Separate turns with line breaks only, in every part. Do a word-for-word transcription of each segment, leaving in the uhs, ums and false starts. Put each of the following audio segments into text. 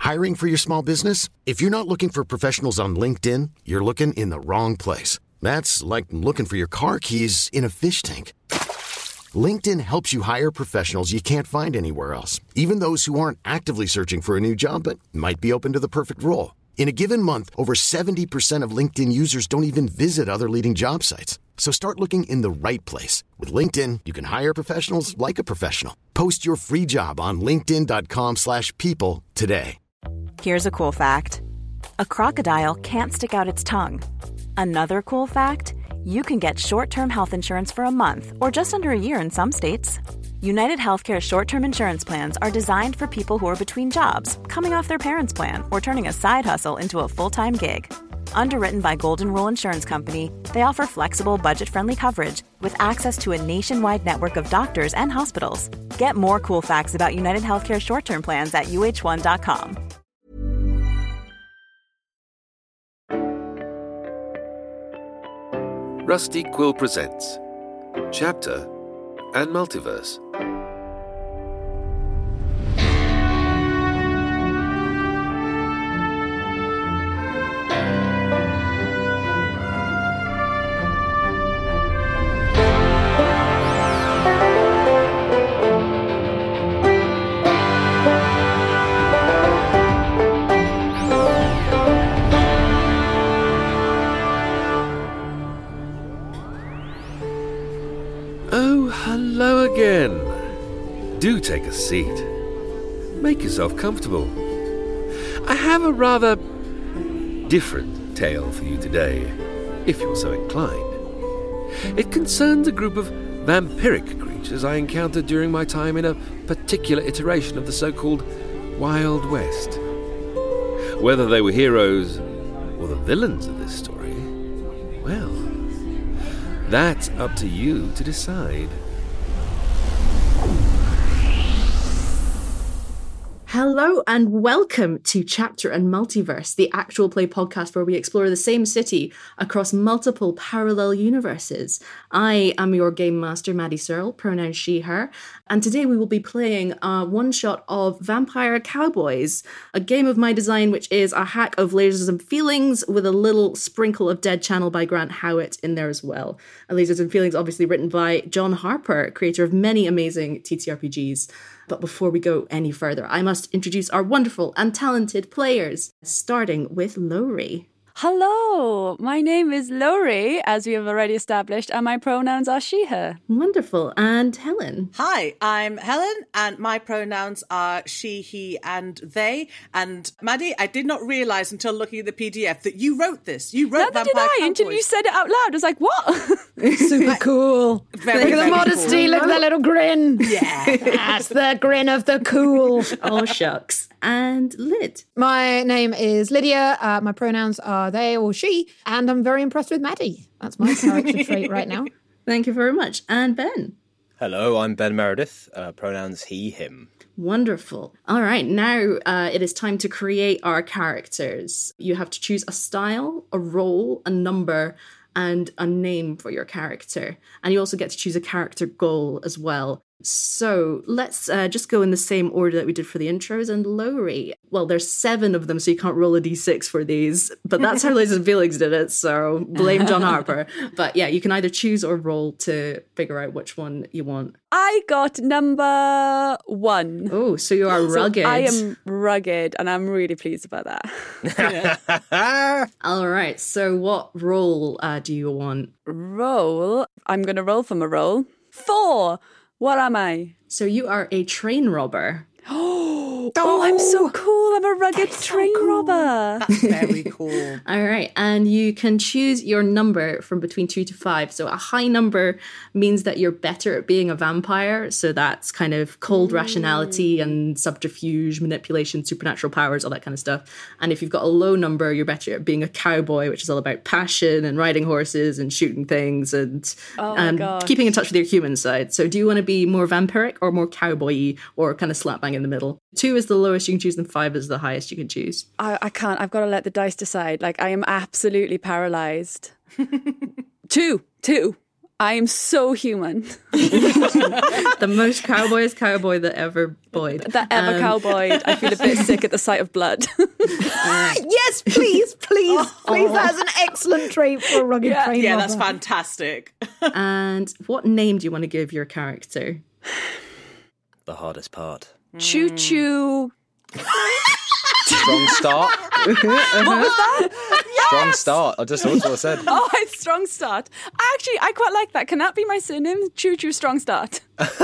Hiring for your small business? If you're not looking for professionals on LinkedIn, you're looking in the wrong place. That's like looking for your car keys in a fish tank. LinkedIn helps you hire professionals you can't find anywhere else, even those who aren't actively searching for a new job but might be open to the perfect role. In a given month, over seventy percent of LinkedIn users don't even visit other leading job sites. So start looking in the right place. With LinkedIn, you can hire professionals like a professional. Post your free job on linkedin.com slash people today.
Here's a cool fact. A crocodile can't stick out its tongue. Another cool fact, you can get short-term health insurance for a month or just under a year in some states. United Healthcare short-term insurance plans are designed for people who are between jobs, coming off their parents' plan, or turning a side hustle into a full-time gig. Underwritten by Golden Rule Insurance Company, they offer flexible, budget-friendly coverage with access to a nationwide network of doctors and hospitals. Get more cool facts about United Healthcare short-term plans at U H one dot com.
Rusty Quill presents Chapter and Multiverse. Oh, hello again. Do take a seat. Make yourself comfortable. I have a rather different tale for you today, if you're so inclined. It concerns a group of vampiric creatures I encountered during my time in a particular iteration of the so-called Wild West. Whether they were heroes or the villains of this story, well, that's up to you to decide.
Hello and welcome to Chapter and Multiverse, the actual play podcast where we explore the same city across multiple parallel universes. I am your game master, Maddie Searle, pronouns she, her, and today we will be playing a one-shot of Vampire Cowboys, a game of my design which is a hack of Lasers and Feelings with a little sprinkle of Dead Channel by Grant Howitt in there as well. And Lasers and Feelings obviously written by John Harper, creator of many amazing T T R P Gs. But before we go any further, I must introduce our wonderful and talented players, starting with Lowry.
Hello, my name is Lowry, as we have already established, and my pronouns are she, her.
Wonderful. And Helen.
Hi, I'm Helen, and my pronouns are she, he, and they. And Maddie, I did not realise until looking at the P D F that you wrote this. You wrote
Neither
Vampire
did I,
Cowboys.
until you said it out loud. I was like, what?
Super cool.
Very,
look at
very
the modesty,
cool.
look at that little grin.
Yeah.
That's the grin of the cool.
Oh, shucks. And Lyd.
My name is Lydia. Uh, my pronouns are they or she, and I'm very impressed with Maddie. That's my character trait right now.
Thank you very much. And Ben.
Hello, I'm Ben Meredith. Uh, pronouns he, him.
Wonderful. All right, now uh, it is time to create our characters. You have to choose a style, a role, a number, and a name for your character. And you also get to choose a character goal as well. So let's uh, just go in the same order that we did for the intros. And Lowry, well, there's seven of them, so you can't roll a d six for these. But that's how Lasers and Feelings did it, so blame John Harper. But yeah, you can either choose or roll to figure out which one you want.
I got number one.
Oh, so you are rugged.
So I am rugged, and I'm really pleased about that.
All right, so what role uh, do you want?
Roll. I'm going to roll from a roll. Four. What am I?
So you are a train robber.
Oh, oh, I'm so cool. I'm a rugged train
so cool.
robber.
That's very cool.
All right. And you can choose your number from between two to five. So a high number means that you're better at being a vampire. So that's kind of cold mm. rationality and subterfuge, manipulation, supernatural powers, all that kind of stuff. And if you've got a low number, you're better at being a cowboy, which is all about passion and riding horses and shooting things and
oh
um, keeping in touch with your human side. So do you want to be more vampiric or more cowboy-y or kind of slap bang in the middle? Two is the lowest you can choose and five is the highest you can choose.
I, I can't. I've got to let the dice decide. Like, I am absolutely paralyzed. two. Two. I am so human.
The most cowboyest cowboy that ever boyed.
That ever
Um,
cowboyed. I feel a bit sick at the sight of blood.
Yes, please, please, please. That's an excellent trait for a rugged
Yeah.
train
Yeah,
robber.
that's fantastic.
And what name do you want to give your character?
The hardest part.
Choo choo.
Strong start.
What was that?
Strong start. I just that's what I said.
Oh, it's Strong Start. Actually, I quite like that. Can that be my surname? Choo Choo Strong Start.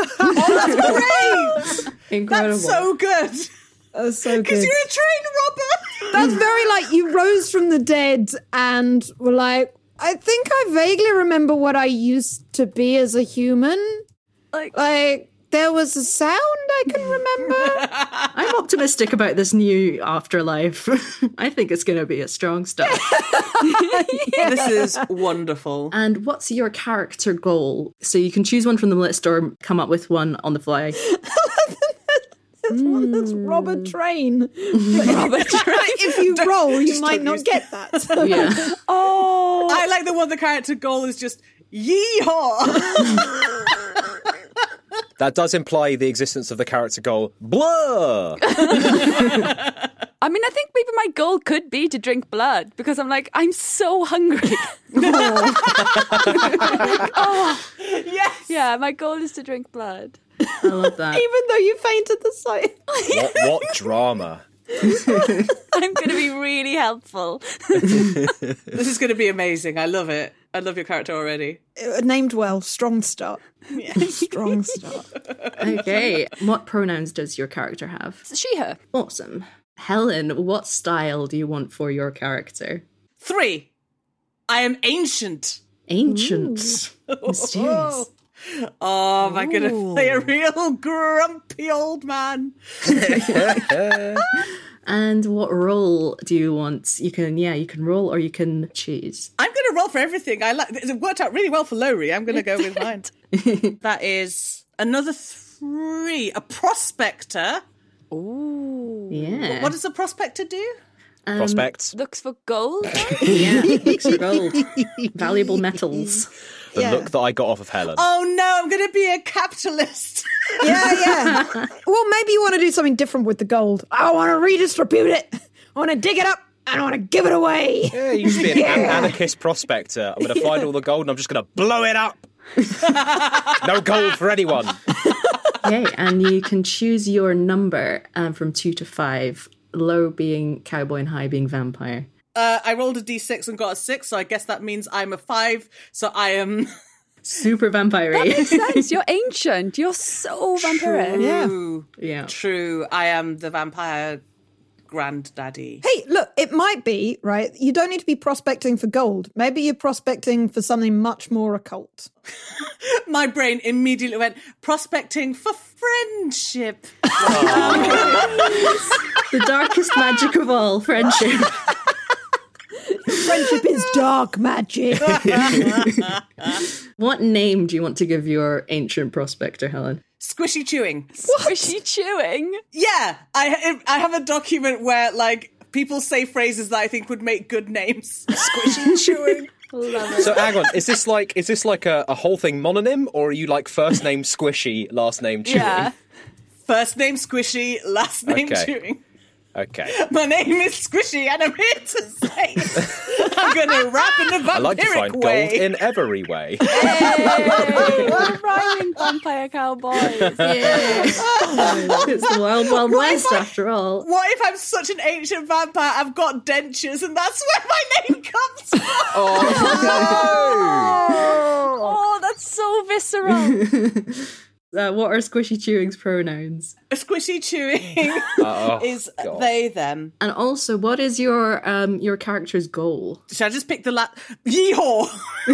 Great!
Incredible.
That's so good.
That's so
Because
good.
you're a train robber.
That's very like you rose from the dead and were like, I think I vaguely remember what I used to be as a human.
Like,
Like, there was a sound I can remember.
I'm optimistic about this new afterlife. I think it's going to be a strong start.
This is wonderful.
And what's your character goal? So you can choose one from the list or come up with one on the fly.
There's one that's rob a train. Rob a train. If you roll, you
just
might
don't
not
use
get that.
Yeah.
oh.
I like the one the character goal is just yeehaw.
That does imply the existence of the character goal. Blur.
I mean, I think maybe my goal could be to drink blood because I'm like, I'm so hungry. oh.
Yes.
Yeah, my goal is to drink blood.
I love that.
Even though you fainted the sight.
What, what drama?
I'm going to be really helpful.
This is going to be amazing. I love it. I love your character already.
Uh, Named well, strong start. Strong start.
Okay. What pronouns does your character have?
She, her.
Awesome. Helen, what style do you want for your character?
Three. I am ancient.
Ancient. Mysterious.
Oh, am I going to play a real grumpy old man?
And what role do you want? You can, yeah, you can roll or you can choose.
I'm going to roll for everything. I like. It worked out really well for Lowry. I'm going to go with mine. That is another three. A prospector.
Ooh.
Yeah.
What does a prospector do?
Um,
Prospects.
Looks for gold.
Yeah, looks for gold. Valuable metals.
The
Yeah.
look that I got off of Helen.
Oh no, I'm going to be a capitalist.
Yeah, yeah. Well, maybe you want to do something different with the gold. I want to redistribute it. I want to dig it up and I want to give it away.
Yeah, you should be an an- anarchist prospector. I'm going to find all the gold and I'm just going to blow it up. No gold for anyone.
Okay, and you can choose your number um, from two to five. Low being cowboy and high being vampire.
Uh, I rolled a d six and got a six, so I guess that means I'm a five. So I am
Super vampire.
That makes sense. You're ancient. You're so vampiric.
Yeah.
true.
Yeah.
True. I am the vampire granddaddy.
Hey, look, it might be, right? You don't need to be prospecting for gold. Maybe you're prospecting for something much more occult.
My brain immediately went prospecting for friendship.
The darkest magic of all, friendship.
Friendship is dark magic.
What name do you want to give your ancient prospector, Helen?
Squishy chewing.
Squishy chewing.
Yeah, I I have a document where like people say phrases that I think would make good names. Squishy chewing.
Love it.
So hang on, is this like is this like a, a whole thing mononym, or are you like first name Squishy, last name Chewing?
Yeah.
First name Squishy, last name
Okay.
Chewing.
Okay.
My name is Squishy, and I'm here to say I'm going to rap in a vampiric
I like to find
way.
gold in every way.
Hey, we're rhyming vampire cowboys.
Yeah. It's the wild, wild
What if
west
I-
after all.
What if I'm such an ancient vampire? I've got dentures, and that's where my name comes from.
Oh, that's so visceral.
Uh, what are Squishy Chewing's pronouns?
Squishy chewing
Oh,
is
God.
they them.
And also, what is your um your character's goal?
Should I just pick the la- yeehaw?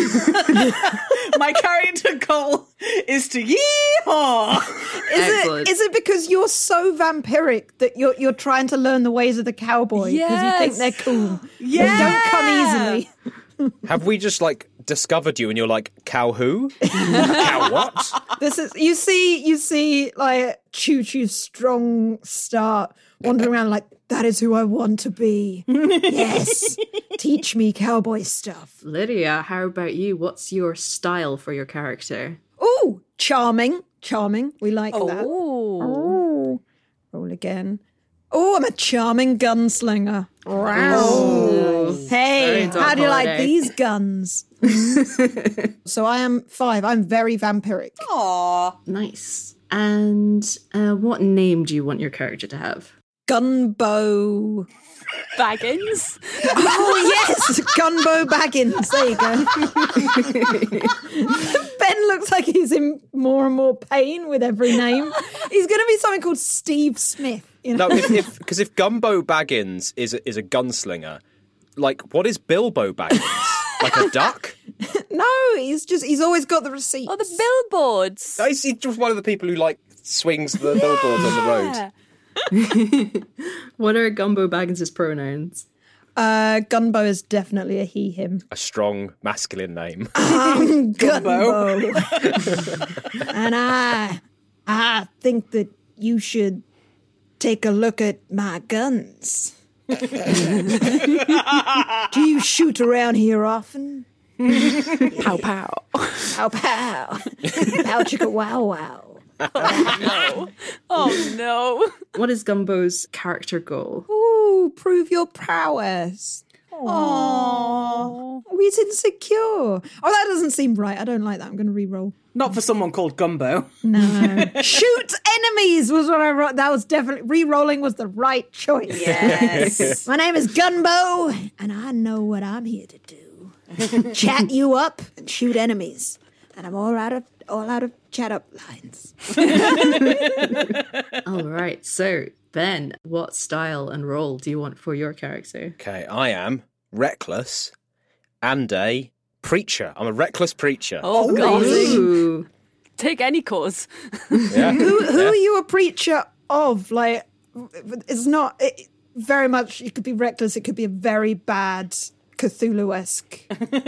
My character goal is to yeehaw.
Is
Excellent.
it is it because you're so vampiric that you're you're trying to learn the ways of the cowboy because you think
Yes.
they're cool?
Yeah.
They don't come easily.
Have we just like discovered you and you're like, cow who? Cow what?
This is you see you see like Choo Choo's strong start wandering around like that is who I want to be. Yes, Teach me cowboy stuff.
Lydia, how about you? What's your style for your character?
Oh, charming. Charming. We like
Oh.
that. Oh. Roll again. Oh, I'm a charming gunslinger.
Oh.
Hey,
Very
how do you like
holiday.
these guns? So I am five. I'm very vampiric.
Aw.
Nice. And uh, what name do you want your character to have?
Gunbow.
Baggins.
Oh, yes! Gunbow Baggins. There you go. Ben looks like he's in more and more pain with every name. He's going to be something called Steve Smith. You know?
No, if if because if Gumbo Baggins is a, is a gunslinger, like what is Bilbo Baggins? Like a duck?
No, he's just, he's always got the receipts.
Oh, the billboards.
No, he's just one of the people who like swings the billboards on the road.
What are Gumbo Baggins' pronouns?
Uh, Gunbow is definitely a he, him.
A strong masculine name.
I'm Gunbow. And I, I think that you should take a look at my guns. Do you shoot around here often?
Pow pow.
Pow pow. Pow chicka wow wow.
No. Oh no.
What is Gumbo's character goal?
Ooh, prove your prowess. Aww. Oh, he's insecure. Oh, that doesn't seem right. I don't like that. I'm going to re-roll.
Not for someone called Gumbo.
No. Shoot enemies was what I wrote. That was definitely, re-rolling was the right choice.
Yes.
My name is Gunbow, and I know what I'm here to do. Chat you up and shoot enemies. And I'm all out of all out of chat up lines.
All right. So, Ben, what style and role do you want for your character?
Okay, I am reckless and a preacher. I'm a reckless preacher.
Oh, God.
Ooh.
Take any cause.
Yeah.
Who, who are you a preacher of? Like, it's not it, very much. It could be reckless. It could be a very bad Cthulhu-esque.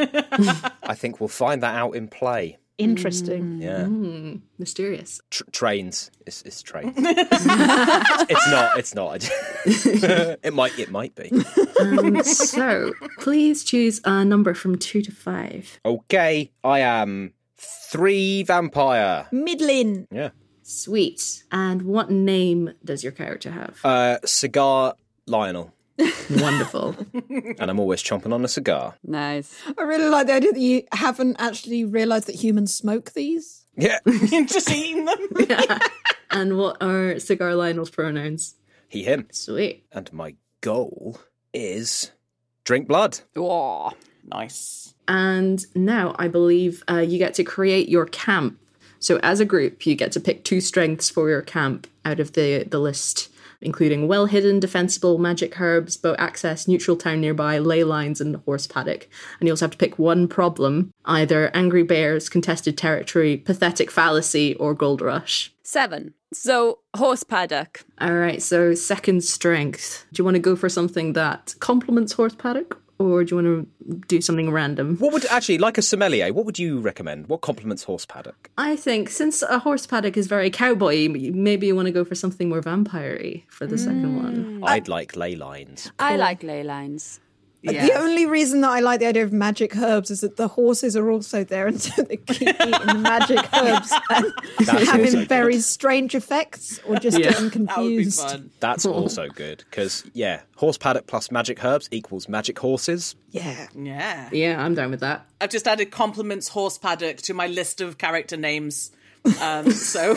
I think we'll find that out in play.
Interesting.
Yeah.
Mm, mysterious.
Tr- trains. It's, it's trains. It's not. It's not. It might. It might be.
Um, so, please choose a number from two to five.
Okay. I am three vampire.
Middling.
Yeah.
Sweet. And what name does your character have?
Uh, cigar Lionel.
Wonderful.
And I'm always chomping on a cigar.
Nice.
I really like the idea that you haven't actually realised that humans smoke these.
Yeah.
Just eating them.
And what are Cigar Lionel's pronouns?
He, him.
Sweet.
And my goal is drink blood.
Oh.
Nice.
And now I believe uh, you get to create your camp. So as a group, you get to pick two strengths for your camp out of the, the list, including well-hidden, defensible, magic herbs, boat access, neutral town nearby, ley lines, and horse paddock. And you also have to pick one problem, either angry bears, contested territory, pathetic fallacy, or gold rush.
Seven. So, horse paddock.
All right, so second strength. Do you want to go for something that complements horse paddock, or do you want to do something random?
What would, actually, like a sommelier, what would you recommend? What complements horse paddock?
I think since a horse paddock is very cowboy, maybe you want to go for something more vampire-y for the second one.
I'd like ley lines.
I like ley lines.
Yes.
The only reason that I like the idea of magic herbs is that the horses are also there, and so they keep eating the magic herbs and
That's
having
also
very
good.
strange effects, or just
Yeah.
getting
That would be
confused.
fun.
That's also good, because, yeah, horse paddock plus magic herbs equals magic horses.
Yeah.
Yeah.
Yeah, I'm down with that.
I've just added compliments horse paddock to my list of character names. Um, so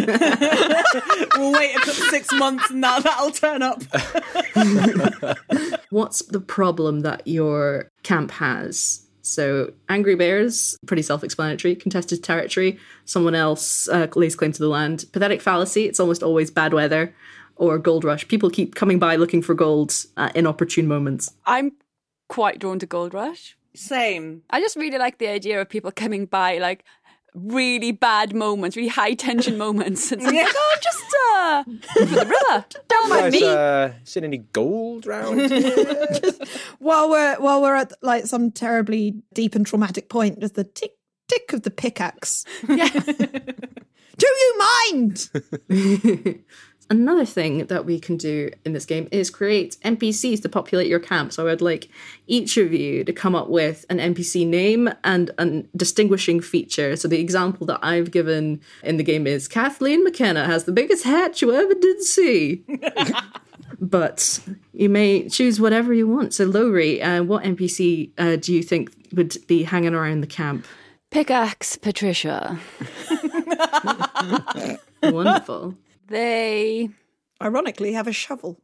we'll wait a couple six months and now that'll turn up.
What's the problem that your camp has? So, angry bears, pretty self-explanatory. Contested territory, someone else uh, lays claim to the land. Pathetic fallacy, it's almost always bad weather. Or gold rush, people keep coming by looking for gold at inopportune moments.
I'm quite drawn to gold rush.
Same.
I just really like the idea of people coming by, like, really bad moments, really high tension moments. And yeah. like, oh, just uh, for the river. Don't mind
Guys,
me.
uh, seen any gold round?
While we're while we're at like some terribly deep and traumatic point, just the tick tick of the pickaxe.
Yeah.
Do you mind?
another thing that we can do in this game is create N P Cs to populate your camp. So I would like each of you to come up with an N P C name and a distinguishing feature. So the example that I've given in the game is Kathleen McKenna has the biggest hat you ever did see. But you may choose whatever you want. So Lowry, uh, what N P C uh, do you think would be hanging around the camp?
Pickaxe Patricia.
Wonderful.
They...
Ironically, have a shovel.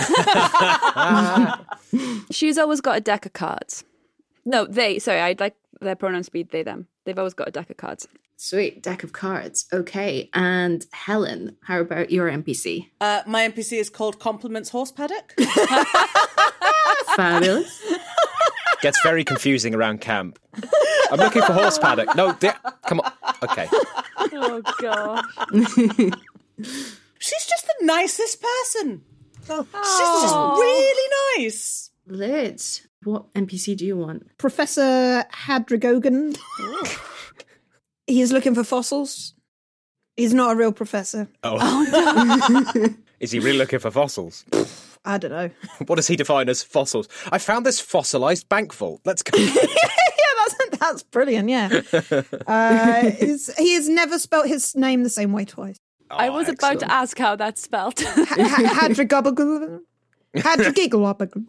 She's always got a deck of cards. No, they. Sorry, I'd like their pronouns to be they, them. They've always got a deck of cards.
Sweet, deck of cards. Okay, and Helen, how about your N P C?
Uh, my N P C is called Compliments Horse Paddock.
Fabulous.
Gets very confusing around camp. I'm looking for horse paddock. No, di- come on. Okay.
Oh, gosh.
She's just the nicest person. Oh. She's just really nice.
Liz, what N P C do you want?
Professor Hadragogan. He is looking for fossils. He's not a real professor.
Oh. oh no. Is he really looking for fossils?
I don't know.
What does he define as fossils? I found this fossilised bank vault. Let's go.
yeah, that's that's brilliant, yeah. Uh, he has never spelt his name the same way twice.
Oh, I was excellent. about to ask how that's spelled.
Hadragogan. Hadragiggle.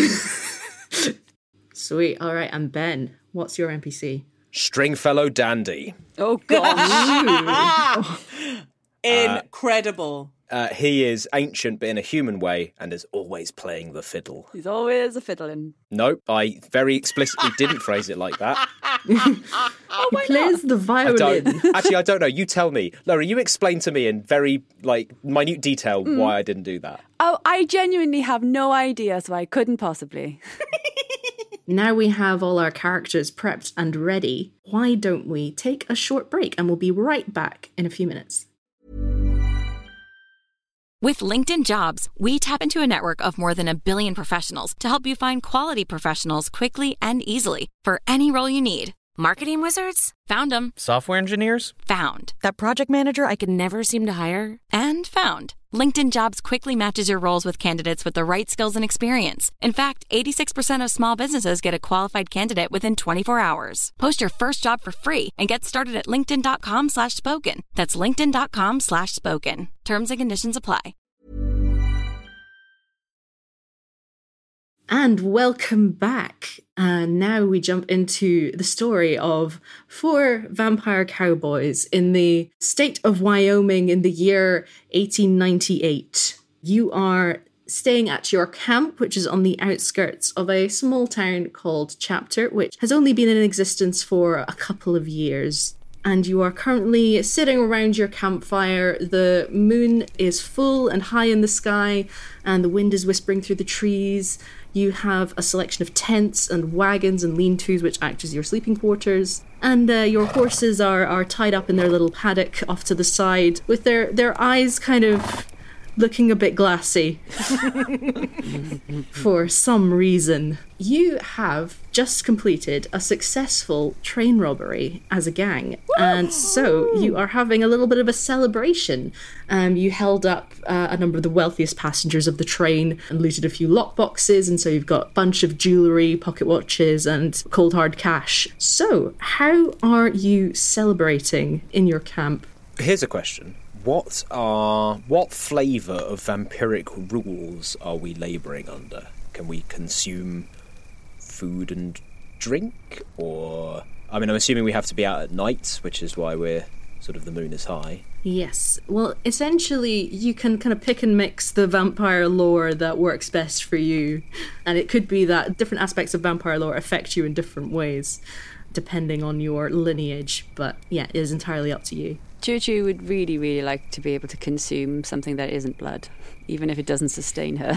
Sweet. All right, and Ben, what's your N P C?
Stringfellow Dandy.
Oh, gosh.
Incredible.
Uh, he is ancient, but in a human way, and is always playing the fiddle.
He's always a fiddling.
Nope, I very explicitly didn't phrase it like that.
Oh,
he plays
not?
the violin.
I don't, actually, I don't know. You tell me. Laurie, you explain to me in very, like, minute detail mm. why I didn't do that.
Oh, I genuinely have no idea, so I couldn't possibly.
Now we have all our characters prepped and ready. Why don't we take a short break and we'll be right back in a few minutes.
With LinkedIn Jobs, we tap into a network of more than a billion professionals to help you find quality professionals quickly and easily for any role you need. Marketing wizards? Found them.
Software engineers?
Found. That project manager I could never seem to hire? And found. LinkedIn Jobs quickly matches your roles with candidates with the right skills and experience. In fact, eighty-six percent of small businesses get a qualified candidate within twenty-four hours. Post your first job for free and get started at linkedin.com slash spoken. That's linkedin.com slash spoken. Terms and conditions apply.
And welcome back. Uh, now we jump into the story of four vampire cowboys in the state of Wyoming in the year eighteen ninety-eight. You are staying at your camp, which is on the outskirts of a small town called Chapter, which has only been in existence for a couple of years. And you are currently sitting around your campfire. The moon is full and high in the sky, and the wind is whispering through the trees. You have a selection of tents and wagons and lean-tos which act as your sleeping quarters. And uh, your horses are, are tied up in their little paddock off to the side with their, their eyes kind of looking a bit glassy for some reason. You have just completed a successful train robbery as a gang. Woo! And so you are having a little bit of a celebration. Um, you held up uh, a number of the wealthiest passengers of the train and looted a few lockboxes. And so you've got a bunch of jewellery, pocket watches and cold hard cash. So how are you celebrating in your camp?
Here's a question. What are what flavour of vampiric rules are we labouring under? Can we consume food and drink? Or, I mean, I'm assuming we have to be out at night, which is why we're sort of the moon is high.
Yes. Well, essentially, you can kind of pick and mix the vampire lore that works best for you. And it could be that different aspects of vampire lore affect you in different ways, depending on your lineage. But yeah, it is entirely up to you.
Choo Choo would really, really like to be able to consume something that isn't blood, even if it doesn't sustain her.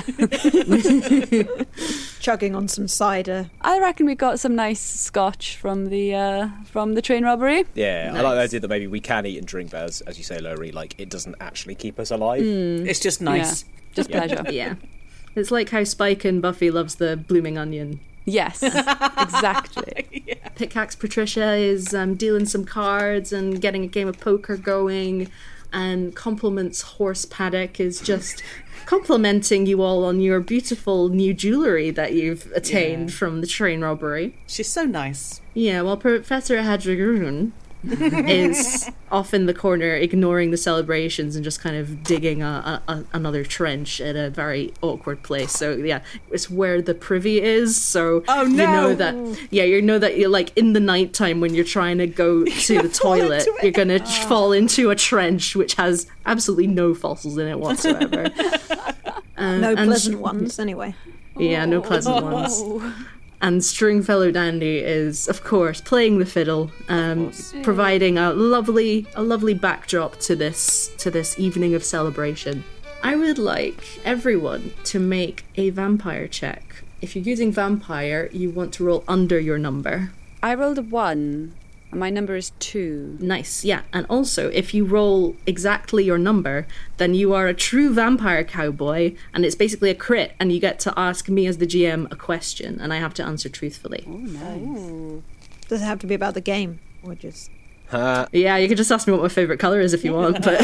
Chugging on some cider.
I reckon we got some nice scotch from the uh, from the train robbery.
Yeah,
nice.
I like the idea that maybe we can eat and drink, but as, as you say, Laurie, like, it doesn't actually keep us alive.
Mm.
It's just nice.
Yeah, just pleasure.
Yeah. It's like how Spike and Buffy loves the blooming onion.
Yes, exactly.
Yeah.
Pickaxe Patricia is um, dealing some cards and getting a game of poker going. and compliments Horse Paddock is just complimenting you all on your beautiful new jewellery that you've attained yeah. from the train robbery.
She's so nice.
Yeah, well, Professor Hadragoon is off in the corner ignoring the celebrations and just kind of digging a, a, a, another trench at a very awkward place. So yeah, it's where the privy is. So
oh, no.
you know that yeah, you know that you're like in the nighttime when you're trying to go to the toilet, you're gonna oh. fall into a trench which has absolutely no fossils in it whatsoever.
um, no pleasant ones, anyway.
Yeah, no pleasant ones. And Stringfellow Dandy is, of course, playing the fiddle, um, providing a lovely, a lovely backdrop to this to this evening of celebration. I would like everyone to make a vampire check. If you're using vampire, you want to roll under your number.
I rolled a one, and my number is two.
Nice, yeah. And also, if you roll exactly your number, then you are a true vampire cowboy, and it's basically a crit, and you get to ask me as the G M a question, and I have to answer truthfully.
Oh, nice.
Does it have to be about the game, or just...
Uh,
yeah, you can just ask me what my favourite colour is if you want, but...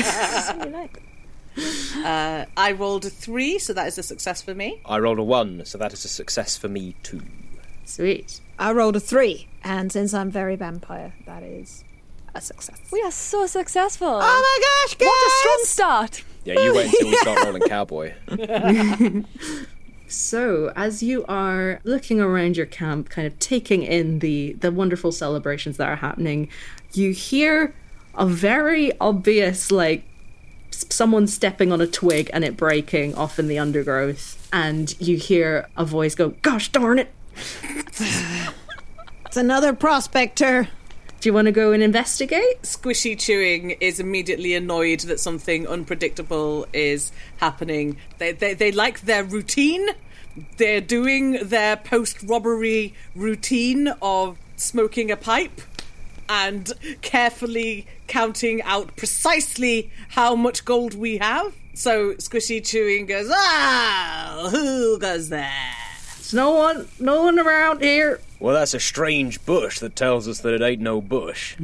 uh, I rolled a three, so that is a success for me.
I rolled a one, so that is a success for me too.
Sweet.
I rolled a three, and since I'm very vampire, that is a success.
We are so successful.
Oh my gosh, guys!
What a strong start.
Yeah, you wait until we start rolling cowboy.
So, as you are looking around your camp, kind of taking in the, the wonderful celebrations that are happening, you hear a very obvious, like, someone stepping on a twig and it breaking off in the undergrowth, and you hear a voice go, "Gosh darn it!"
It's another prospector.
Do you want to go and investigate?
Squishy Chewing is immediately annoyed that something unpredictable is happening. They, they, they like their routine. They're doing their post-robbery routine of smoking a pipe and carefully counting out precisely how much gold we have. So Squishy Chewing goes, "Ah, who goes there?
There's no one, no one around here."
Well, that's a strange bush that tells us that it ain't no bush.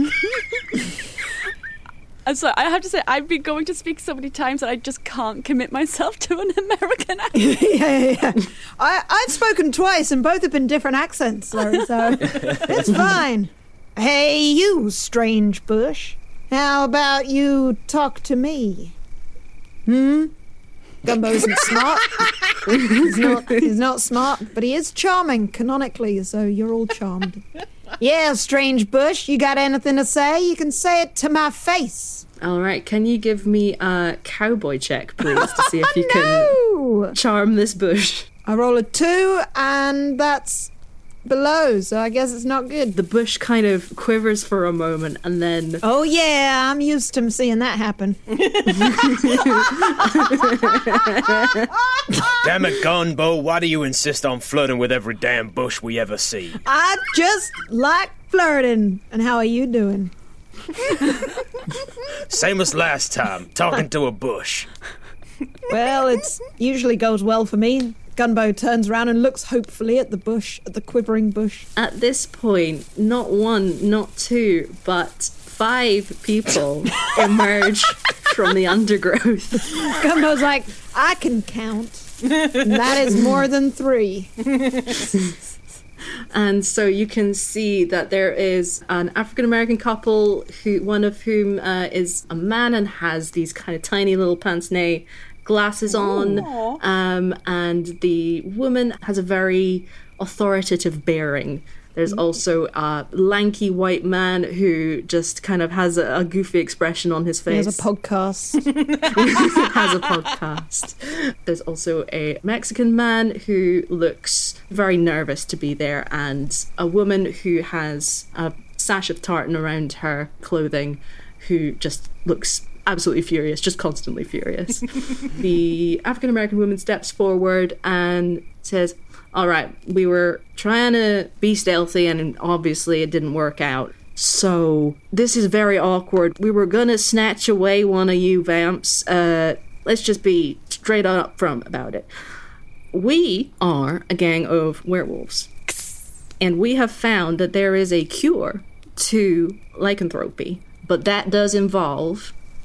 I'm sorry, I have to say, I've been going to speak so many times that I just can't commit myself to an American accent.
yeah, yeah, yeah. I, I've spoken twice and both have been different accents, Larry, so it's fine. Hey, you strange bush. How about you talk to me? Hmm? Gumbo isn't smart. he's, not, he's not smart, but he is charming, canonically, so you're all charmed. Yeah, strange bush, you got anything to say? You can say it to my face.
All right, can you give me a cowboy check, please, to see if you
no!
can charm this bush?
I roll a two, and that's below, so I guess it's not good.
The bush kind of quivers for a moment, and then...
Oh, yeah, I'm used to seeing that happen.
Damn it, Gunbo, why do you insist on flirting with every damn bush we ever see?
I just like flirting. And how are you doing?
Same as last time, talking to a bush.
Well, it usually goes well for me. Gunbo turns around and looks hopefully at the bush, at the quivering bush.
At this point, not one, not two, but five people emerge from the undergrowth.
Gumbo's like, I can count. That is more than three.
And so you can see that there is an African-American couple, who one of whom uh, is a man and has these kind of tiny little pince-nez glasses on, um, and the woman has a very authoritative bearing. There's also a lanky white man who just kind of has a, a goofy expression on his face.
He has a podcast.
has a podcast. There's also a Mexican man who looks very nervous to be there, and a woman who has a sash of tartan around her clothing who just looks absolutely furious, just constantly furious. The African-American woman steps forward and says, "All right, we were trying to be stealthy and obviously it didn't work out. So this is very awkward. We were going to snatch away one of you vamps. Uh, let's just be straight up front about it. We are a gang of werewolves, and we have found that there is a cure to lycanthropy, but that does involve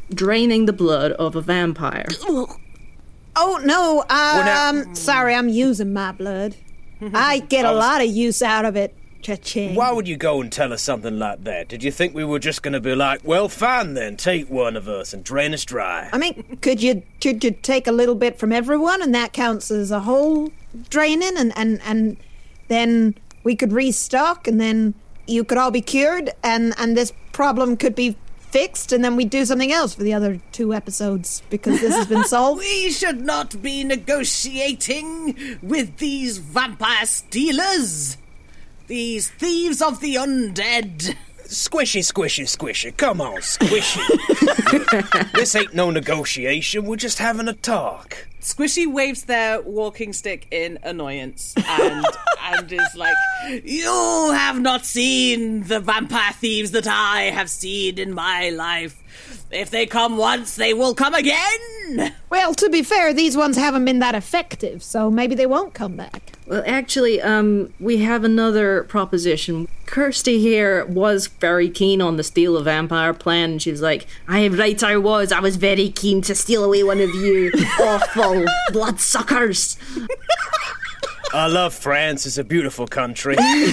draining the blood of a vampire.
Oh, no, um,
now-
sorry, I'm using my blood. I get a lot of use out of it. Cha-ching.
Why would you go and tell us something like that? Did you think we were just going to be like, well, fine then, take one of us and drain us dry?
I mean, could you could you take a little bit from everyone and that counts as a whole draining and, and, and then we could restock and then you could all be cured and, and this problem could be fixed and then we do something else for the other two episodes because this has been solved?
We should not be negotiating with these vampire stealers. These thieves of the undead.
Squishy, squishy, squishy. Come on, squishy. This ain't no negotiation. We're just having a talk.
Squishy waves their walking stick in annoyance and and is like, you have not seen the vampire thieves that I have seen in my life. If they come once, they will come again.
Well, to be fair, these ones haven't been that effective, so maybe they won't come back.
Well, actually, um, we have another proposition. Kirsty here was very keen on the steal a vampire plan, and she was like, I right I was, I was very keen to steal away one of you awful bloodsuckers.
I love France, it's a beautiful country.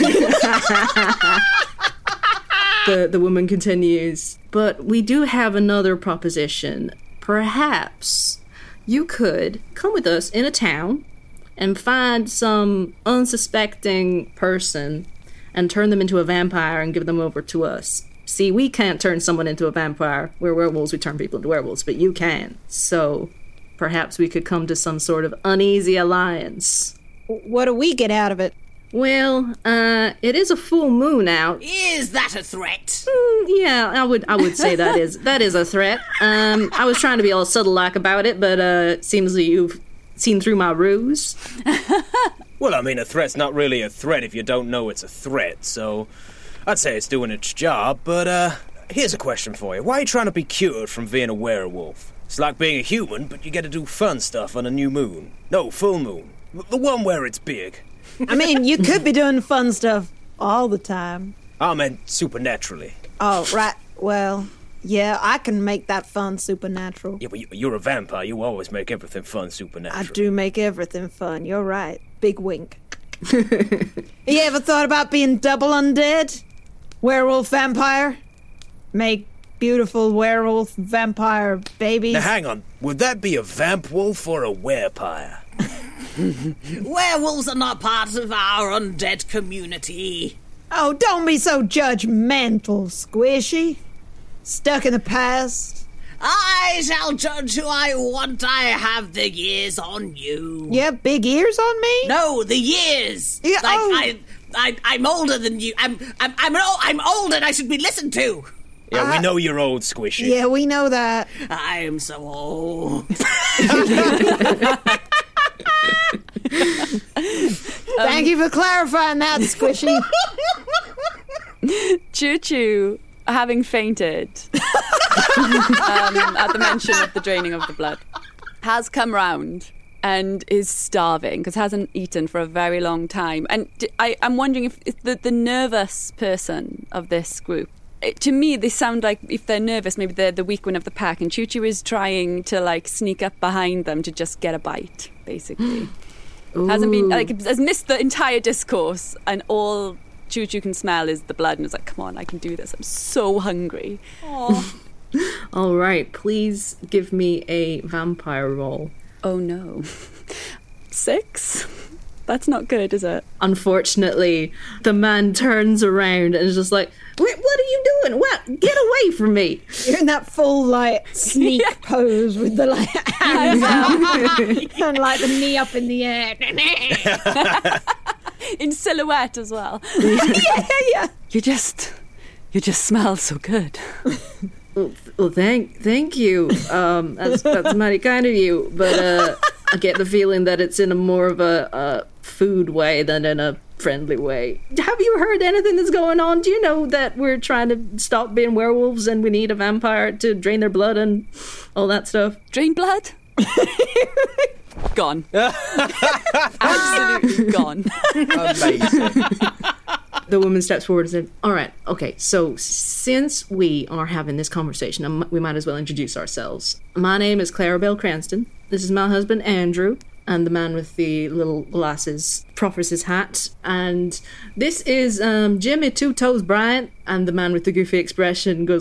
The, the woman continues, but we do have another proposition. Perhaps you could come with us in a town and find some unsuspecting person and turn them into a vampire and give them over to us. See, we can't turn someone into a vampire. We're werewolves, we turn people into werewolves, but you can. So perhaps we could come to some sort of uneasy alliance.
What do we get out of it?
Well, uh, it is a full moon out.
Is that a threat?
Mm, yeah, I would I would say that is that is a threat. Um, I was trying to be all subtle-like about it, but uh, seems that you've seen through my ruse.
Well, I mean, a threat's not really a threat if you don't know it's a threat, so I'd say it's doing its job, but uh, here's a question for you. Why are you trying to be cured from being a werewolf? It's like being a human, but you get to do fun stuff on a new moon. No, full moon. The one where it's big.
I mean, you could be doing fun stuff all the time.
I meant supernaturally.
Oh, right. Well, yeah, I can make that fun supernatural.
Yeah, but you- you're a vampire. You always make everything fun
I
supernatural.
do make everything fun. You're right. Big wink. You ever thought about being double undead? Werewolf vampire? Make beautiful werewolf vampire babies?
Now, hang on. Would that be a vamp wolf or a werepire?
Werewolves are not part of our undead community.
Oh, don't be so judgmental, Squishy. Stuck in the past.
I shall judge who I want. I have the years on you.
You have big ears on me?
No, the years.
Yeah,
like
oh.
I, I, I'm older than you. I'm, I'm, I'm, old, I'm old, and I should be listened to.
Yeah, we
Uh,
know you're old, Squishy.
Yeah, we know that.
I am so old.
Thank you for clarifying that, Squishy.
Choo Choo, having fainted um, at the mention of the draining of the blood, has come round and is starving because hasn't eaten for a very long time. And d- I, I'm wondering if, if the, the nervous person of this group, it, to me, they sound like if they're nervous, maybe they're the weak one of the pack. And Choo Choo is trying to like sneak up behind them to just get a bite, basically. Hasn't been like has missed the entire discourse, and all Choo Choo can smell is the blood, and it's like, come on, I can do this. I'm so hungry.
All right, please give me a vampire roll.
Oh no, six. That's not good, is it?
Unfortunately, the man turns around and is just like, "What, what are you doing? What? Get away from me!"
You're in that full, like, sneak pose with the, like, hands out and, like, the knee up in the air.
In silhouette as well.
yeah, yeah, yeah.
You just, you just smell so good.
Well, well thank, thank you. Um, that's that's mighty kind of you. But uh, I get the feeling that it's in a more of a, a food way than in a friendly way. Have you heard anything that's going on? Do you know that we're trying to stop being werewolves and we need a vampire to drain their blood and all that stuff?
Drain blood? Gone. Absolutely gone.
Amazing.
The woman steps forward and said, "All right, Okay, so since we are having this conversation, um, we might as well introduce ourselves. My name is Clarabelle Cranston. This is my husband, Andrew. And the man with the little glasses proffers his hat. And this is um, Jimmy Two Toes Bryant. And the man with the goofy expression goes,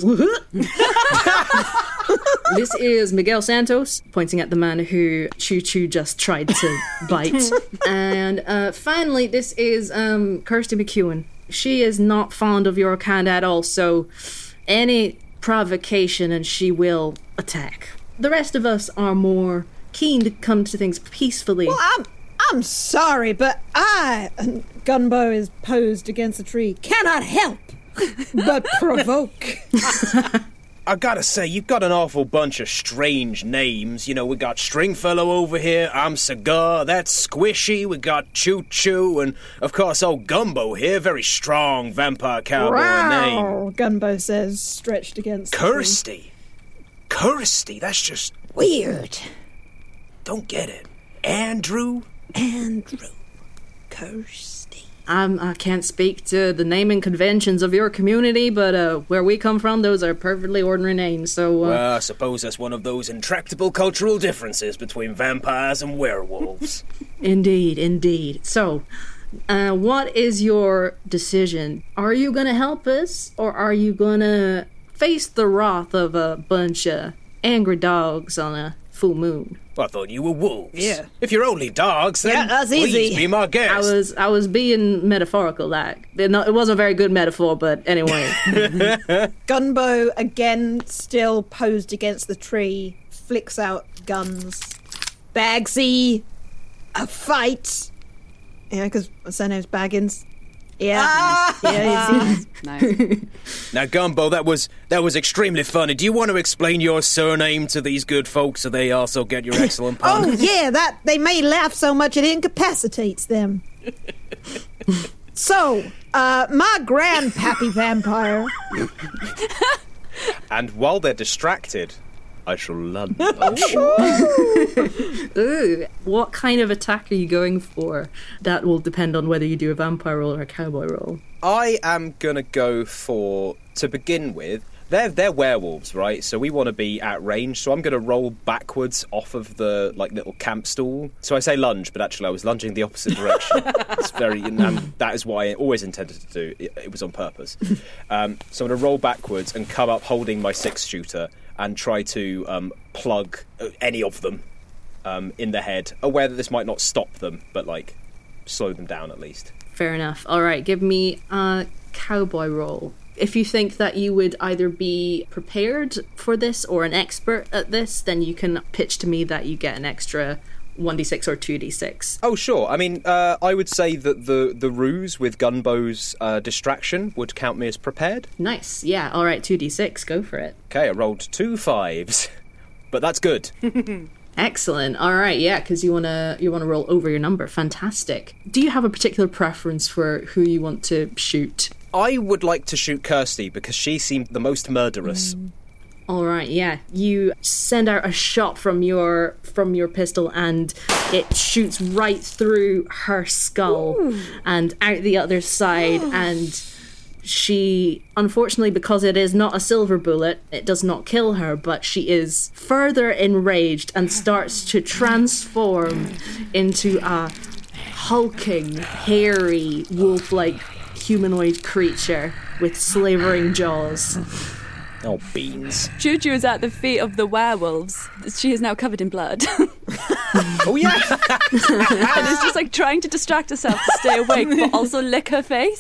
This is Miguel Santos, pointing at the man who Choo Choo just tried to bite. And uh, finally, this is um, Kirsty McEwen. She is not fond of your kind at all, so any provocation and she will attack. The rest of us are more keen to come to things peacefully.
Well, I'm I'm sorry, but I, and Gunbow is posed against a tree, cannot help but provoke.
I gotta say, you've got an awful bunch of strange names. You know, we got Stringfellow over here, I'm Cigar, that's Squishy, we got Choo Choo, and of course old Gumbo here, very strong vampire cowboy name.
Wow, Gunbow says, stretched against the tree.
Kirsty. Kirsty, that's just
Weird.
don't get it. Andrew?
Andrew. Kirsty.
I'm, I can't speak to the naming conventions of your community, but uh, where we come from, those are perfectly ordinary names, so... Uh,
Well, I suppose that's one of those intractable cultural differences between vampires and werewolves.
Indeed, indeed. So, uh, what is your decision? Are you going to help us, or are you going to face the wrath of a bunch of angry dogs on a full moon?
Well, I thought you were wolves.
Yeah.
If you're only dogs, then
Yeah, that's
please
easy.
be my guest.
I was I was being metaphorical, like. It no- it wasn't a very good metaphor, but anyway.
Gunbow, again, still posed against the tree, flicks out guns. Bagsy, a fight. Yeah, because my surname's Baggins. Yeah. Yeah, he's,
No.
Now, Gumbo, that was that was extremely funny. Do you want to explain your surname to these good folks so they also get your excellent pun?
oh, yeah, that they may laugh so much it incapacitates them. So, uh, my grandpappy vampire.
And while they're distracted, I shall lunge.
Ooh, what kind of attack are you going for? That will depend on whether you do a vampire roll or a cowboy roll.
I am gonna go for, to begin with, they're they're werewolves, right? So we want to be at range. So I'm gonna roll backwards off of the like little camp stool. So I say lunge, but actually I was lunging the opposite direction. It's very, and that is what I always intended to do. It, it was on purpose. Um, so I'm gonna roll backwards and come up holding my six shooter and try to um, plug any of them um, in the head, aware that this might not stop them, but like slow them down at least.
Fair enough. All right, give me a cowboy roll. If you think that you would either be prepared for this or an expert at this, then you can pitch to me that you get an extra one d six or two d six.
Oh, sure. I mean, uh, I would say that the, the ruse with Gunbow's uh, distraction would count me as prepared.
Nice. Yeah, all right, two d six. Go for it.
Okay, I rolled two fives, but that's good.
Excellent. All right, yeah, because you want to you want to roll over your number. Fantastic. Do you have a particular preference for who you want to shoot?
I would like to shoot Kirsty because she seemed the most murderous.
Mm. All right, yeah. You send out a shot from your from your pistol, and it shoots right through her skull Ooh. and out the other side. And she, unfortunately, because it is not a silver bullet, it does not kill her. But she is further enraged and starts to transform into a hulking, hairy, wolf-like humanoid creature with slavering jaws.
Oh, beans.
Choo Choo is at the feet of the werewolves. She is now covered in blood.
Oh, yeah.
And is just like trying to distract herself to stay awake, but also lick her face.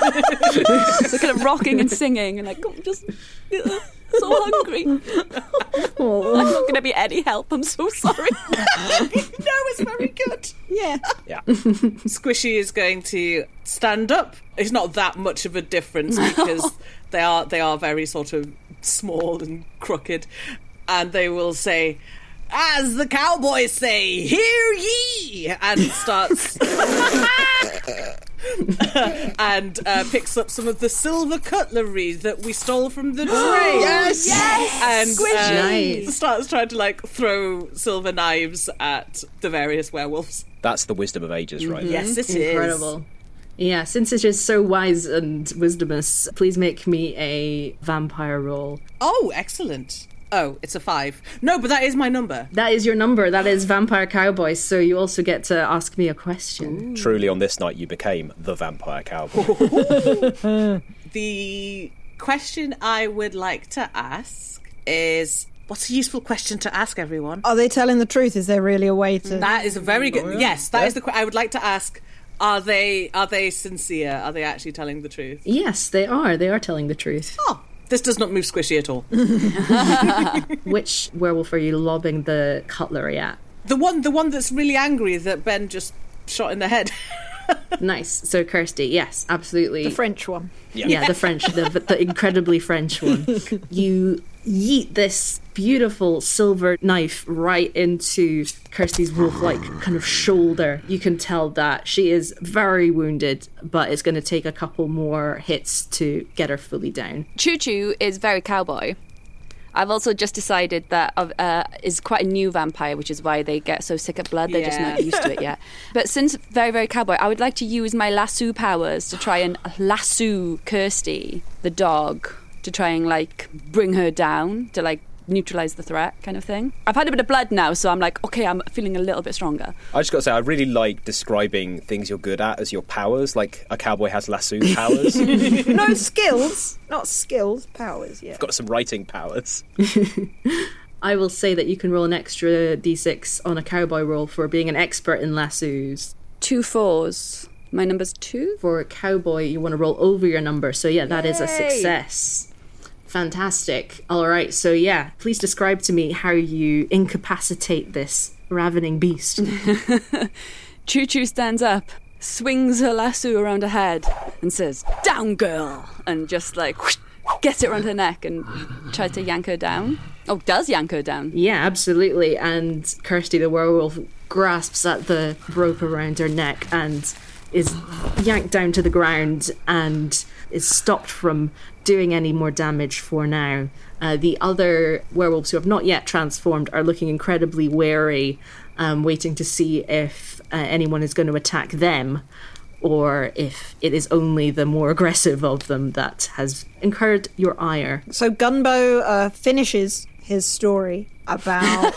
So kind of rocking and singing and like, oh, I'm just uh, so hungry.
Oh.
I'm not going to be any help. I'm so sorry.
No, it's very good.
Yeah.
Yeah.
Squishy is going to stand up. It's not that much of a difference because they are they are very sort of small and crooked, and they will say, "As the cowboys say, hear ye!" and starts and uh, picks up some of the silver cutlery that we stole from the train.
Yes!
Yes!
And
Squishy!
uh,
Nice.
starts trying to like throw silver knives at the various werewolves.
That's the wisdom of ages, right?
Yes, it is.
Incredible. Yeah, since it is so wise and wisdomous, please make me a vampire roll.
Oh, excellent. Oh, it's a five. No, but that is my number.
That is your number. That is Vampire Cowboy, so you also get to ask me a question.
Ooh. Truly, on this night, you became the Vampire Cowboy.
The question I would like to ask is... What's a useful question to ask everyone?
Are they telling the truth? Is there really a way to...
That is a very good...
Oh, yeah.
Yes, that
yeah.
is the question I would like to ask. Are they are they sincere? Are they actually telling the truth?
Yes, they are. They are telling the truth.
Oh, this does not move squishy at all.
Which werewolf are you lobbing the cutlery at?
The one the one that's really angry that Ben just shot in the head.
Nice. So Kirsty, yes, absolutely.
The French one.
Yeah,
yeah the French, the, the incredibly French one. You yeet this beautiful silver knife right into Kirsty's wolf-like kind of shoulder. You can tell that she is very wounded, but it's going to take a couple more hits to get her fully down.
Choo Choo is very cowboy. I've also just decided that uh, is quite a new vampire, which is why they get so sick of blood. They're
Yeah.
just not used to it yet. But since very, very cowboy, I would like to use my lasso powers to try and lasso Kirsty, the dog, to try and, like, bring her down, to, like, neutralise the threat kind of thing. I've had a bit of blood now, so I'm like, okay, I'm feeling a little bit stronger.
I just got to say, I really like describing things you're good at as your powers. Like, a cowboy has lasso powers.
No skills. Not skills, powers, yeah.
I've got some writing powers.
I will say that you can roll an extra d six on a cowboy roll for being an expert in lassos.
Two fours. My number's two.
For a cowboy, you want to roll over your number. So yeah, that is a
Yay.
success. Fantastic. All right, so yeah, please describe to me how you incapacitate this ravening beast.
Choo Choo stands up, swings her lasso around her head and says, "Down, girl!" and just like whoosh, gets it around her neck and tries to yank her down. Oh, does yank her down.
Yeah, absolutely. And Kirsty the werewolf grasps at the rope around her neck and is yanked down to the ground and is stopped from doing any more damage for now. Uh, the other werewolves who have not yet transformed are looking incredibly wary, um, waiting to see if uh, anyone is going to attack them, or if it is only the more aggressive of them that has incurred your ire.
So Gunbo uh, finishes his story about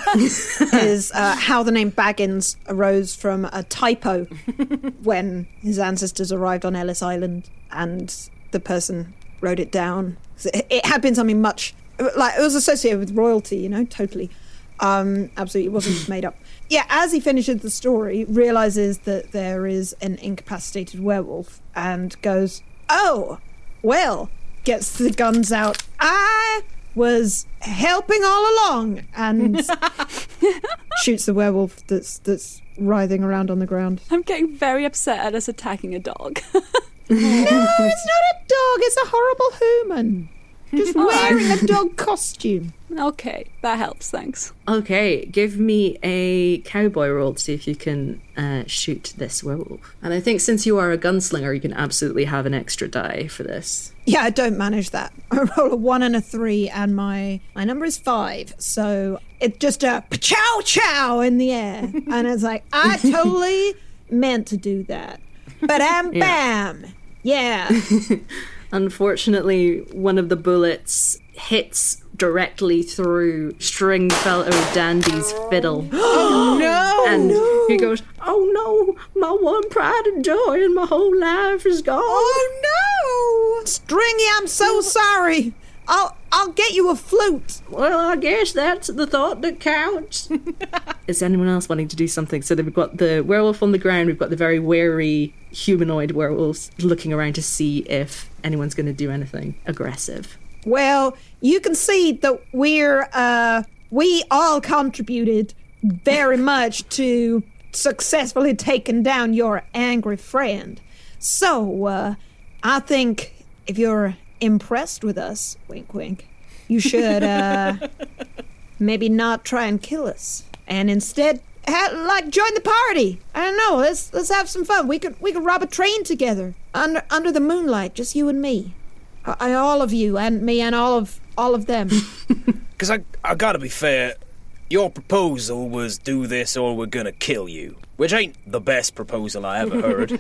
his uh, how the name Baggins arose from a typo when his ancestors arrived on Ellis Island, and the person wrote it down. It, it had been something much like it was associated with royalty, you know, totally. Um, absolutely, it wasn't just made up. Yeah, as he finishes the story, realizes that there is an incapacitated werewolf and goes, "Oh, well," gets the guns out. I was helping all along, and shoots the werewolf that's that's writhing around on the ground.
I'm getting very upset at us attacking a dog.
No, it's not a dog, it's a horrible human. Just wearing a dog costume.
Okay, that helps, thanks.
Okay, give me a cowboy roll to see if you can uh, shoot this werewolf. And I think since you are a gunslinger, you can absolutely have an extra die for this.
Yeah, I don't manage that. I roll a one and a three, and my my number is five. So it's just a chow chow in the air, and it's like I totally meant to do that. Bam, bam, yeah. yeah.
Unfortunately, one of the bullets hits directly through Stringfellow Dandy's fiddle.
Oh no!
And
no.
he goes, "Oh no, my one pride and joy in my whole life is gone."
Oh no! Stringy, I'm so sorry. I'll I'll get you a flute.
Well, I guess that's the thought that counts. Is anyone else wanting to do something? So we've got the werewolf on the ground, we've got the very wary humanoid werewolves looking around to see if anyone's going to do anything aggressive.
Well, you can see that we're uh we all contributed very much to successfully taking down your angry friend. So uh I think if you're impressed with us, wink wink, you should uh maybe not try and kill us and instead ha- like join the party. I don't know, let's let's have some fun. We could we could rob a train together under under the moonlight, just you and me. I, all of you and me and all of all of them.
Because I, I gotta be fair, your proposal was do this or we're gonna kill you, which ain't the best proposal I ever heard.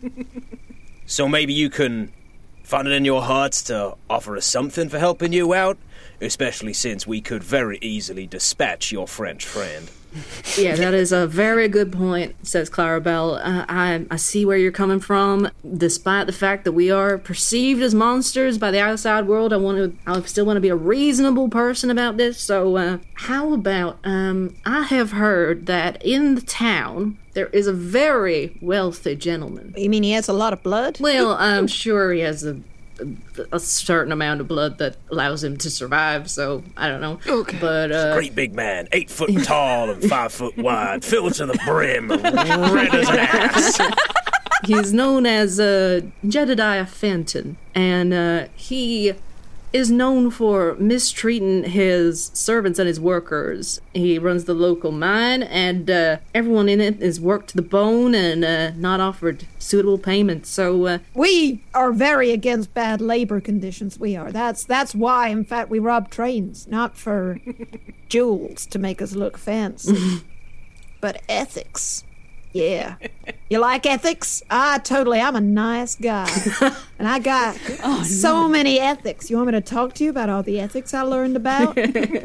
So maybe you can find it in your hearts to offer us something for helping you out, especially since we could very easily dispatch your French friend.
Yeah, that is a very good point, says Clarabelle. Uh, I, I see where you're coming from. Despite the fact that we are perceived as monsters by the outside world, I want to. I still want to be a reasonable person about this. So, uh, how about? Um, I have heard that in the town there is a very wealthy gentleman.
You mean he has a lot of blood?
Well, I'm sure he has a. a certain amount of blood that allows him to survive, so I don't know. Okay. But uh
great big man, eight foot tall and five foot wide, filled to the brim, red as an ass.
He's known as uh Jedediah Fenton, and uh he is known for mistreating his servants and his workers. He runs the local mine, and uh, everyone in it is worked to the bone and uh, not offered suitable payment. So uh,
we are very against bad labor conditions. We are. That's that's why, in fact, we rob trains, not for jewels to make us look fancy, but ethics. Yeah. You like ethics? Ah, totally. I'm a nice guy. And I got oh, so no. many ethics. You want me to talk to you about all the ethics I learned about?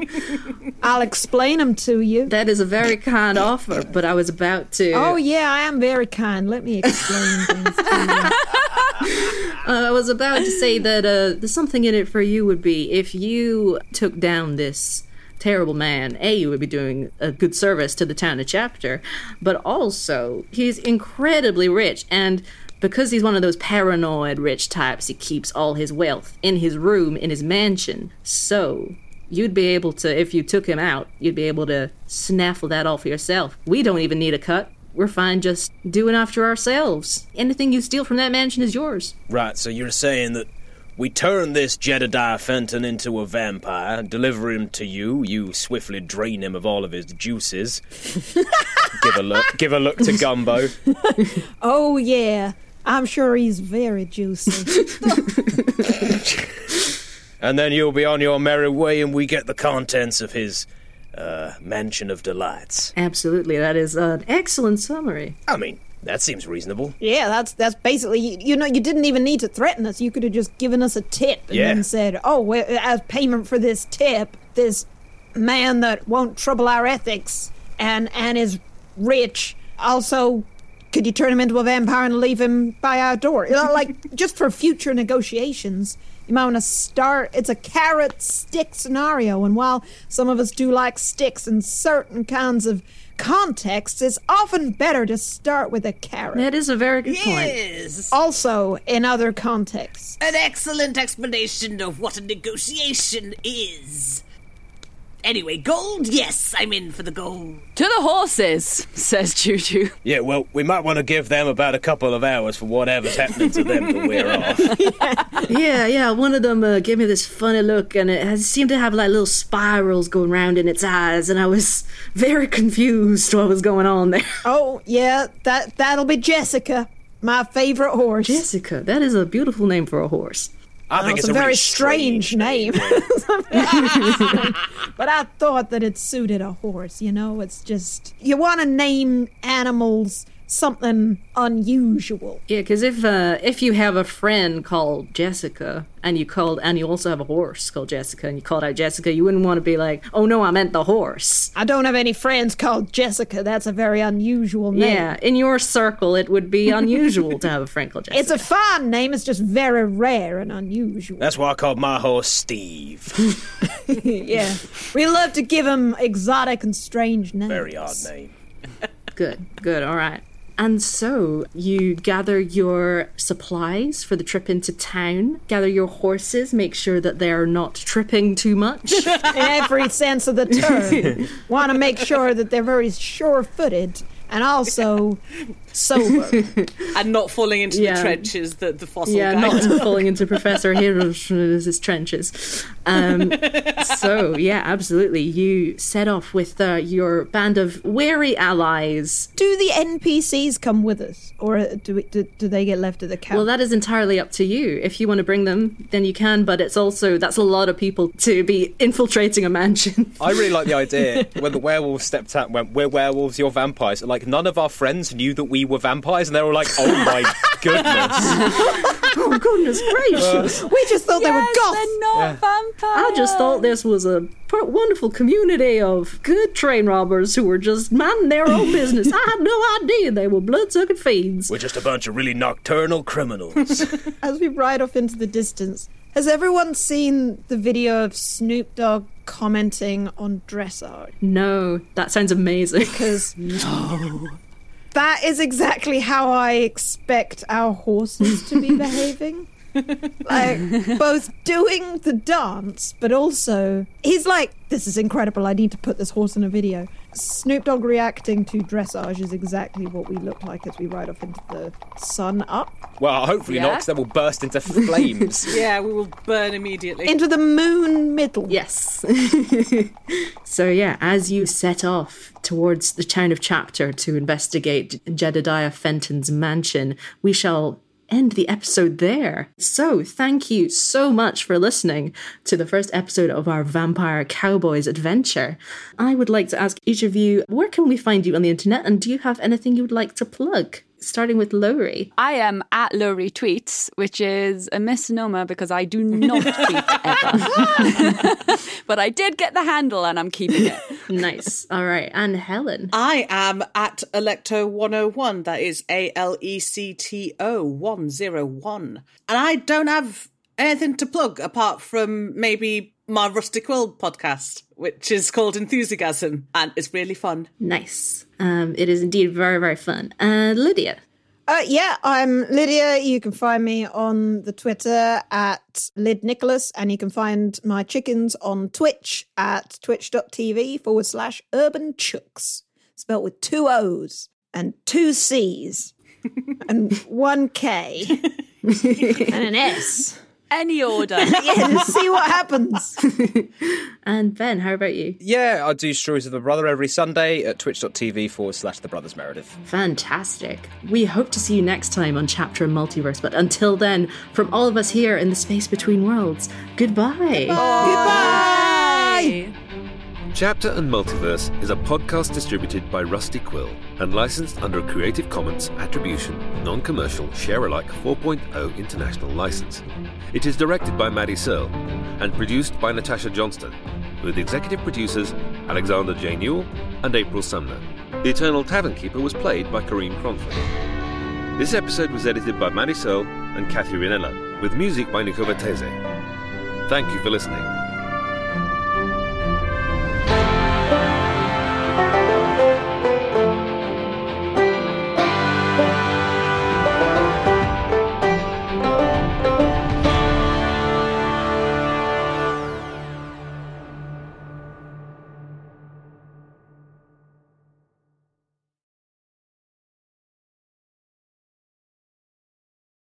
I'll explain them to you.
That is a very kind offer, but I was about to...
Oh, yeah, I am very kind. Let me explain things to you.
Uh, I was about to say that uh, there's something in it for you would be if you took down this... terrible man. A, you would be doing a good service to the town of Chapter, but also he's incredibly rich, and because he's one of those paranoid rich types, he keeps all his wealth in his room in his mansion. So you'd be able to, if you took him out, you'd be able to snaffle that all for yourself. We don't even need a cut. We're fine just doing after ourselves. Anything you steal from that mansion is yours.
Right, so you're saying that we turn this Jedediah Fenton into a vampire, deliver him to you, you swiftly drain him of all of his juices. Give a look, give a look to Gumbo.
Oh, yeah. I'm sure he's very juicy.
And then you'll be on your merry way and we get the contents of his uh, mansion of delights.
Absolutely, that is an excellent summary.
I mean... that seems reasonable.
Yeah, that's that's basically, you, you know, you didn't even need to threaten us. You could have just given us a tip and
yeah.
then said, oh, well, as payment for this tip, this man that won't trouble our ethics and, and is rich, also, could you turn him into a vampire and leave him by our door? You know, like, just for future negotiations, you might want to start, it's a carrot-stick scenario, and while some of us do like sticks in certain kinds of context, it's often better to start with a carrot.
That is a very good point.
Yes.
Also, in other contexts.
An excellent explanation of what a negotiation is. Anyway, gold? Yes, I'm in for the gold.
To the horses, says Choo-Choo.
Yeah, well, we might want to give them about a couple of hours for whatever's happening to them to wear off.
yeah, yeah, one of them uh, gave me this funny look, and it has, seemed to have like little spirals going round in its eyes, and I was very confused what was going on there.
Oh, yeah, that, that'll be Jessica, my favorite horse.
Jessica, that is a beautiful name for a horse.
I think
oh,
it's,
it's
a,
a very
really
strange,
strange name.
name. But I thought that it suited a horse, you know? It's just, you want to name animals something unusual.
Yeah, because if uh, if you have a friend called Jessica, and you called, and you also have a horse called Jessica, and you called out Jessica, you wouldn't want to be like, oh no, I meant the horse.
I don't have any friends called Jessica. That's a very unusual name.
Yeah, in your circle, it would be unusual to have a friend called Jessica.
It's a fine name. It's just very rare and unusual.
That's why I called my horse Steve.
Yeah, we love to give him exotic and strange names.
Very odd name.
Good, good, all right. And so you gather your supplies for the trip into town, gather your horses, make sure that they're not tripping too much.
In every sense of the term. Want to make sure that they're very sure-footed and also sober.
And not falling into
Yeah.
the trenches that the fossil
Yeah,
guy
not
took.
falling into Professor Hirosh's trenches. Um, so, yeah, absolutely. You set off with uh, your band of wary allies.
Do the N P Cs come with us? Or do, we, do, do they get left at the camp?
Well, that is entirely up to you. If you want to bring them, then you can, but it's also, that's a lot of people to be infiltrating a mansion.
I really like the idea when the werewolves stepped out and went, we're werewolves, you're vampires. Like, none of our friends knew that we were vampires, and they were like, oh my goodness.
Oh, goodness gracious.
we just thought they were
Yes,
goths.
they're not
Yeah.
vampires.
I just thought this was a per- wonderful community of good train robbers who were just minding their own business. I had no idea they were blood-sucking fiends.
We're just a bunch of really nocturnal criminals.
As we ride off into the distance, has everyone seen the video of Snoop Dogg commenting on dressage?
No, that sounds amazing.
Because that is exactly how I expect our horses to be behaving. Like, both doing the dance, but also, he's like, this is incredible, I need to put this horse in a video. Snoop Dogg reacting to dressage is exactly what we look like as we ride off into the sun up.
Well, hopefully
Yeah.
not, because they will burst into flames.
Yeah, we will burn immediately.
Into the moon middle.
Yes. So, yeah, as you set off towards the town of Chapter to investigate Jedediah Fenton's mansion, we shall end the episode there. So, thank you so much for listening to the first episode of our Vampire Cowboys adventure. I would like to ask each of you, where can we find you on the internet, and do you have anything you would like to plug? Starting with Lowry.
I am at Lowry Tweets, which is a misnomer because I do not tweet ever. But I did get the handle and I'm keeping it.
Nice. All right. And Helen.
I am at Electo one oh one. That is A L E C T O one oh one. And I don't have anything to plug apart from maybe my Rusty Quill podcast, which is called Enthusiasm, and it's really fun.
Nice. Um, it is indeed very, very fun. And Lydia.
Uh, yeah, I'm Lydia. You can find me on the Twitter at Lyd Nicholas, and you can find my chickens on Twitch at twitch.tv forward slash urban chooks, spelled with two O's and two C's and one K and an S.
Any order.
Yeah, just see what happens.
And Ben, how about you?
Yeah, I do Stories of the Brother every Sunday at twitch.tv forward slash the Brothers Meredith.
Fantastic. We hope to see you next time on Chapter and Multiverse, but until then, from all of us here in the space between worlds, goodbye.
Goodbye.
Chapter and Multiverse is a podcast distributed by Rusty Quill and licensed under a Creative Commons Attribution, Non-Commercial, Share-alike four point oh International License. It is directed by Maddie Searle and produced by Natasha Johnston, with executive producers Alexander J. Newell and April Sumner. The Eternal Tavern Keeper was played by Kareem Cronford. This episode was edited by Maddie Searle and Kathy Rinella, with music by Nico Vettese. Thank you for listening.